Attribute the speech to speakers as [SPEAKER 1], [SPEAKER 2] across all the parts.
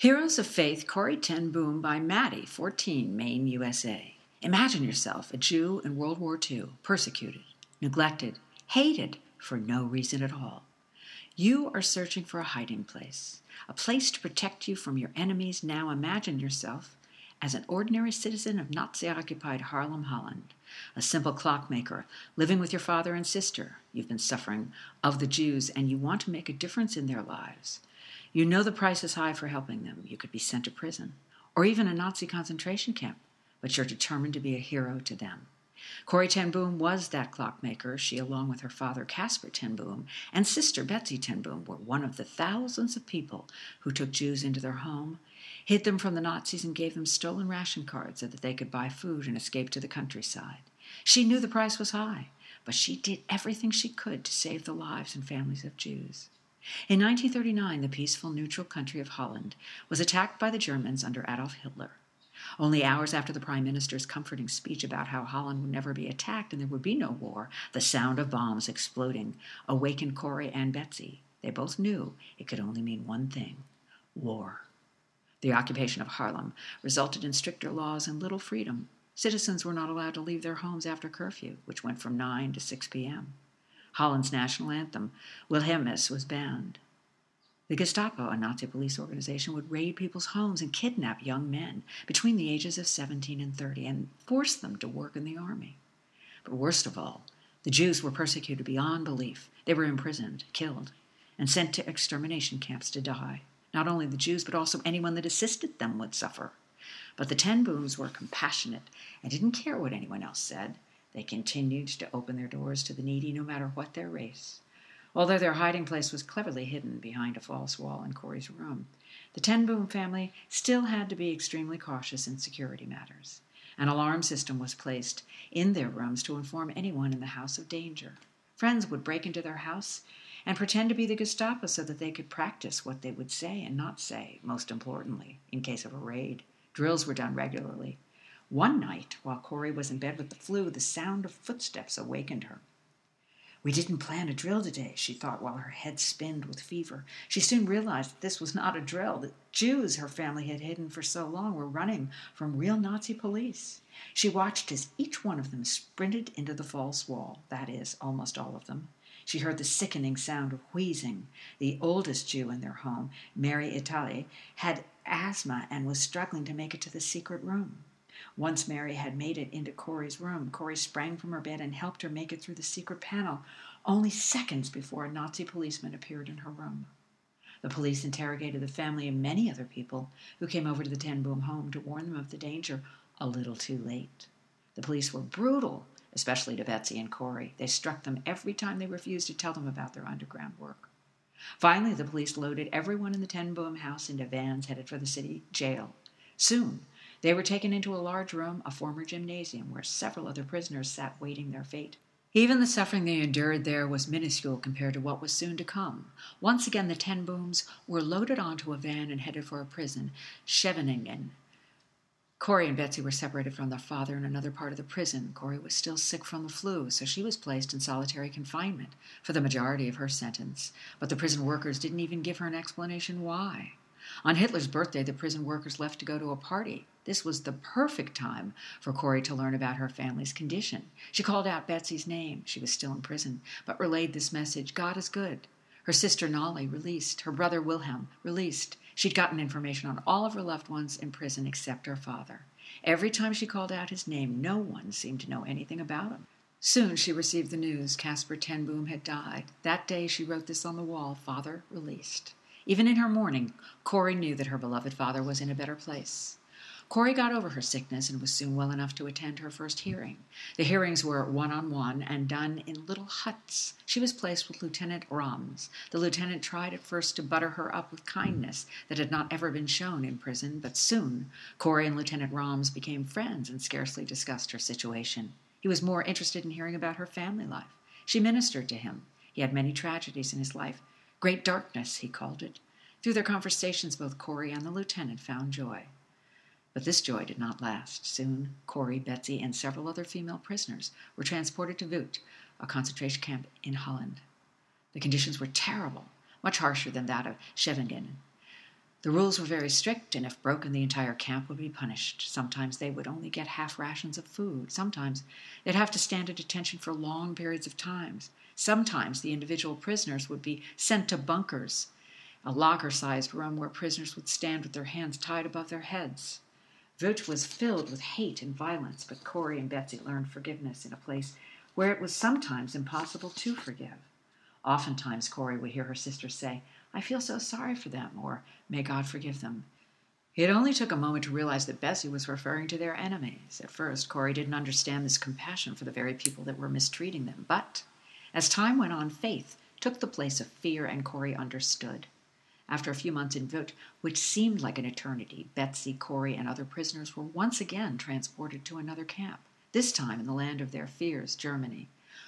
[SPEAKER 1] Heroes of Faith, Corrie ten Boom by Maddie, 14, Maine, USA. Imagine yourself a Jew in World War II, persecuted, neglected, hated for no reason at all. You are searching for a hiding place, a place to protect you from your enemies. Now imagine yourself as an ordinary citizen of Nazi-occupied Haarlem, Holland, a simple clockmaker, living with your father and sister. You've been suffering of the Jews, and you want to make a difference in their lives. You know the price is high for helping them. You could be sent to prison, or even a Nazi concentration camp, but you're determined to be a hero to them. Corrie ten Boom was that clockmaker. She, along with her father Caspar ten Boom and sister Betsy ten Boom, were one of the thousands of people who took Jews into their home, hid them from the Nazis, and gave them stolen ration cards so that they could buy food and escape to the countryside. She knew the price was high, but she did everything she could to save the lives and families of Jews. In 1939, the peaceful, neutral country of Holland was attacked by the Germans under Adolf Hitler. Only hours after the Prime Minister's comforting speech about how Holland would never be attacked and there would be no war, the sound of bombs exploding awakened Corrie and Betsy. They both knew it could only mean one thing: war. The occupation of Haarlem resulted in stricter laws and little freedom. Citizens were not allowed to leave their homes after curfew, which went from 9 to 6 p.m. Holland's national anthem, Wilhelmus, was banned. The Gestapo, a Nazi police organization, would raid people's homes and kidnap young men between the ages of 17 and 30 and force them to work in the army. But worst of all, the Jews were persecuted beyond belief. They were imprisoned, killed, and sent to extermination camps to die. Not only the Jews, but also anyone that assisted them would suffer. But the ten Booms were compassionate and didn't care what anyone else said. They continued to open their doors to the needy, no matter what their race. Although their hiding place was cleverly hidden behind a false wall in Corrie's room, the ten Boom family still had to be extremely cautious in security matters. An alarm system was placed in their rooms to inform anyone in the house of danger. Friends would break into their house and pretend to be the Gestapo so that they could practice what they would say and not say, most importantly, in case of a raid. Drills were done regularly. One night, while Corrie was in bed with the flu, the sound of footsteps awakened her. "We didn't plan a drill today," she thought while her head spinned with fever. She soon realized that this was not a drill. The Jews her family had hidden for so long were running from real Nazi police. She watched as each one of them sprinted into the false wall, that is, almost all of them. She heard the sickening sound of wheezing. The oldest Jew in their home, Mary Italie, had asthma and was struggling to make it to the secret room. Once Mary had made it into Corrie's room, Corrie sprang from her bed and helped her make it through the secret panel, only seconds before a Nazi policeman appeared in her room. The police interrogated the family and many other people who came over to the ten Boom home to warn them of the danger, a little too late. The police were brutal, especially to Betsy and Corrie. They struck them every time they refused to tell them about their underground work. Finally, the police loaded everyone in the ten Boom house into vans headed for the city jail. Soon, they were taken into a large room, a former gymnasium, where several other prisoners sat waiting their fate. Even the suffering they endured there was minuscule compared to what was soon to come. Once again, the ten Booms were loaded onto a van and headed for a prison, Scheveningen. Corrie and Betsy were separated from their father in another part of the prison. Corrie was still sick from the flu, so she was placed in solitary confinement for the majority of her sentence. But the prison workers didn't even give her an explanation why. On Hitler's birthday, the prison workers left to go to a party. This was the perfect time for Corrie to learn about her family's condition. She called out Betsy's name. She was still in prison, but relayed this message: God is good. Her sister Nolly, released. Her brother Wilhelm, released. She'd gotten information on all of her loved ones in prison except her father. Every time she called out his name, no one seemed to know anything about him. Soon she received the news Caspar ten Boom had died. That day she wrote this on the wall: Father released. Even in her mourning, Corrie knew that her beloved father was in a better place. Corrie got over her sickness and was soon well enough to attend her first hearing. The hearings were one-on-one and done in little huts. She was placed with Lieutenant Rams. The lieutenant tried at first to butter her up with kindness that had not ever been shown in prison, but soon Corrie and Lieutenant Rams became friends and scarcely discussed her situation. He was more interested in hearing about her family life. She ministered to him. He had many tragedies in his life. Great darkness, he called it. Through their conversations, both Corrie and the lieutenant found joy. But this joy did not last. Soon, Corrie, Betsy, and several other female prisoners were transported to Vught, a concentration camp in Holland. The conditions were terrible, much harsher than that of Scheveningen. The rules were very strict, and if broken, the entire camp would be punished. Sometimes they would only get half rations of food. Sometimes they'd have to stand at attention for long periods of time. Sometimes the individual prisoners would be sent to bunkers, a locker-sized room where prisoners would stand with their hands tied above their heads. Vought was filled with hate and violence, but Corrie and Betsy learned forgiveness in a place where it was sometimes impossible to forgive. Oftentimes Corrie would hear her sister say, "I feel so sorry for them," or "May God forgive them." It only took a moment to realize that Betsy was referring to their enemies. At first, Corrie didn't understand this compassion for the very people that were mistreating them. But as time went on, faith took the place of fear, and Corrie understood. After a few months in Vought, which seemed like an eternity, Betsy, Corrie, and other prisoners were once again transported to another camp, this time in the land of their fears, Germany.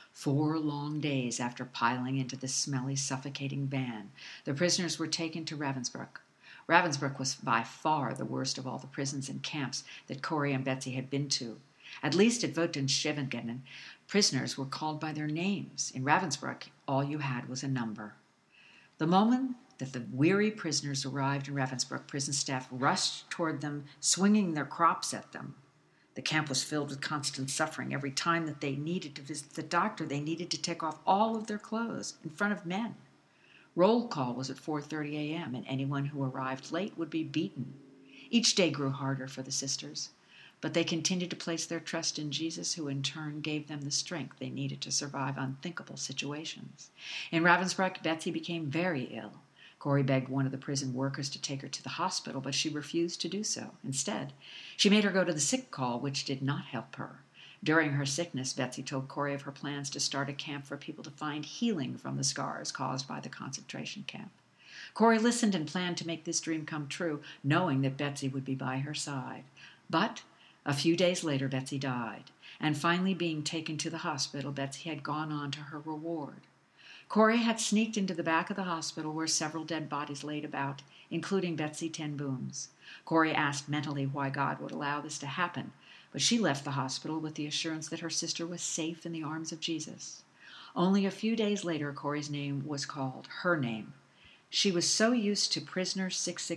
[SPEAKER 1] 4 long days after piling into the smelly, suffocating van, the prisoners were taken to Ravensbrück. Ravensbrück was by far the worst of all the prisons and camps that Corrie and Betsy had been to. At least at Vought and Scheveningen, prisoners were called by their names. In Ravensbrück, all you had was a number. The moment that the weary prisoners arrived in Ravensbrück, prison staff rushed toward them, swinging their crops at them. The camp was filled with constant suffering. Every time that they needed to visit the doctor, they needed to take off all of their clothes in front of men. Roll call was at 4:30 a.m., and anyone who arrived late would be beaten. Each day grew harder for the sisters, but they continued to place their trust in Jesus, who in turn gave them the strength they needed to survive unthinkable situations. In Ravensbrück, Betsy became very ill. Corrie begged one of the prison workers to take her to the hospital, but she refused to do so. Instead, she made her go to the sick call, which did not help her. During her sickness, Betsy told Corrie of her plans to start a camp for people to find healing from the scars caused by the concentration camp. Corrie listened and planned to make this dream come true, knowing that Betsy would be by her side. But a few days later, Betsy died, and finally being taken to the hospital, Betsy had gone on to her reward. Corrie had sneaked into the back of the hospital where several dead bodies laid about, including Betsy ten Booms. Corrie asked mentally why God would allow this to happen, but she left the hospital with the assurance that her sister was safe in the arms of Jesus. Only a few days later, Corrie's name was called, her name. She was so used to prisoner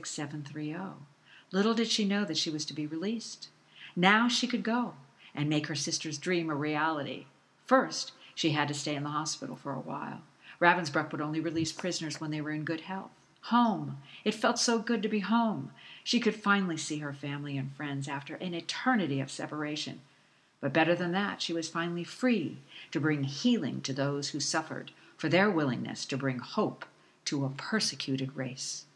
[SPEAKER 1] 66730. Little did she know that she was to be released. Now she could go and make her sister's dream a reality. First, she had to stay in the hospital for a while. Ravensbrück would only release prisoners when they were in good health. Home. It felt so good to be home. She could finally see her family and friends after an eternity of separation. But better than that, she was finally free to bring healing to those who suffered for their willingness to bring hope to a persecuted race.